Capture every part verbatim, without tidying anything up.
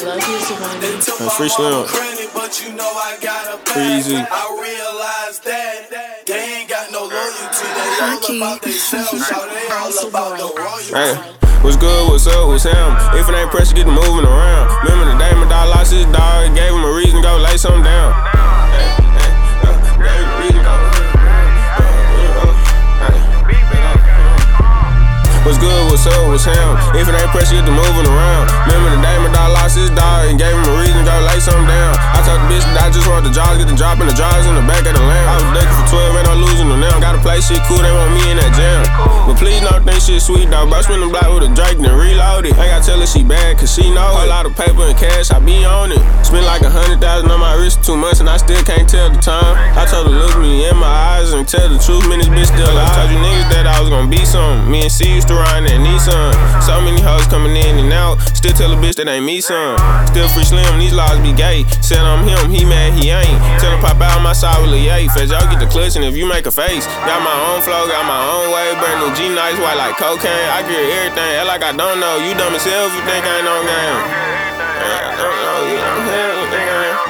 And Free Slim. Free Easy. I realized that they ain't got no loyalty. They all about they self, they all about the royalty. Hey, what's good, what's up, what's him? If it ain't pressure, get the moving around. Remember the day my dog lost his dog, gave him a reason to go lay something down. Hey, hey, uh, gave him a reason to go. What's good, what's up, what's him? If it ain't pressure, get the moving around. Remember the day my dog lost his dog and gave him a reason to go lay something down. I told the bitch that I just want the jaws, get the drop in the jaws in the back of the lamb. I was ducking for twelve, ain't no losing them now. Gotta play shit cool, they want me in that jam. But please don't think shit sweet, though. Bro, spin the block with a Drake, then reload it. Ain't gotta tell her she bad, cause she know a lot of paper and cash, I be on it. Spend like a hundred thousand on my wrist two months and I still can't tell the time. I told her look me in my eyes and tell the truth, man, this bitch still alive. I told you niggas that I was gonna be some. Me and C used to ride that Nissan. So many hoes coming in and out. Still tell a bitch that ain't me, son. Still Free Slim, these laws be gay. Said I'm him, he mad, he ain't. Tell him pop out on my side with Lil Ye. Feds y'all get the clutch and if you make a face. Got my own flow, got my own way. Brand new G nice, white like cocaine. I get everything, act like I don't know. You dumb as hell if you think I ain't on game. I don't know, you dumb as hell if you think I ain't.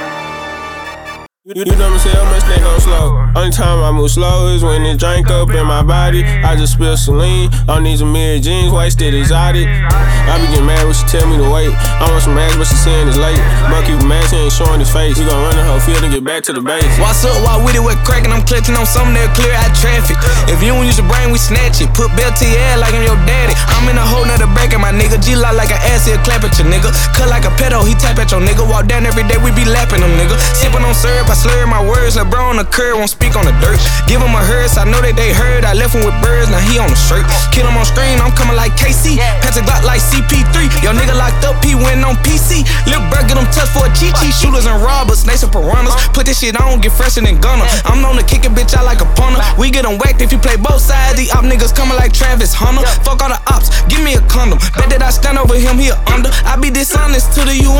You, you dumb as hell, much they gon' slow. Only time I move slow is when it drink up in my body. I just spill saline on these Amiri jeans, wasted exotic. I be getting mad when she tell me to wait. I want some ass, but she saying it's late. Bro, keep a mask, he ain't showing his face. We gon' run the whole field and get back to the base. What's up, why with it, what crackin'? I'm clutching on something that'll clear out traffic. If you don't use your brain, we snatch it. Put belt to your head like I'm your daddy. I'm in a whole nother break at my nigga. G-Lock like an ass, he'll clap at your nigga. Cut like a pedo, he tap at your nigga. Walk down every day, we be lapping them, nigga. Sippin' on syrup, I slur my words. Like bro on the curb, won't speak on the dirt. Give him a hearse, I know that they heard. I left him with birds, now he on the shirt. Kill him on screen, I'm coming like K C. Patrick Glock like C P three. Yo nigga locked up, he went on P C. Lil' bro get him touched for a chi-chi. Shooters and robbers, snakes and piranhas. Put this shit on, get fresher than Gunner. I'm known to kick a bitch out like a punter. We get him whacked if you play both sides. These op niggas coming like Travis Hunter. Fuck all the ops, give me a condom. Bet that I stand over him, he a under. I be dishonest to the you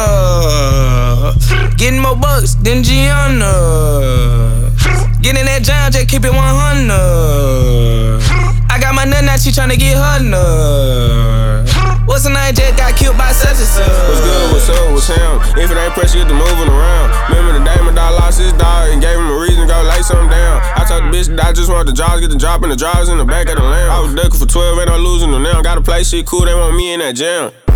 wanna. Getting more bucks than Gianna. Getting that John, just keep it one hundred. I got my nut, now she tryna get her nut. What's the name, just got killed by such and such. What's good, what's up, what's him? If it ain't pressure, get the moving around. Remember the day my dog lost his dog and gave him a reason to go lay something down. I told the bitch that I just want the jaws, get the drop in the jaws in the back of the lamb. I was ducking for twelve, ain't no losing them now. Gotta play shit cool, they want me in that jam.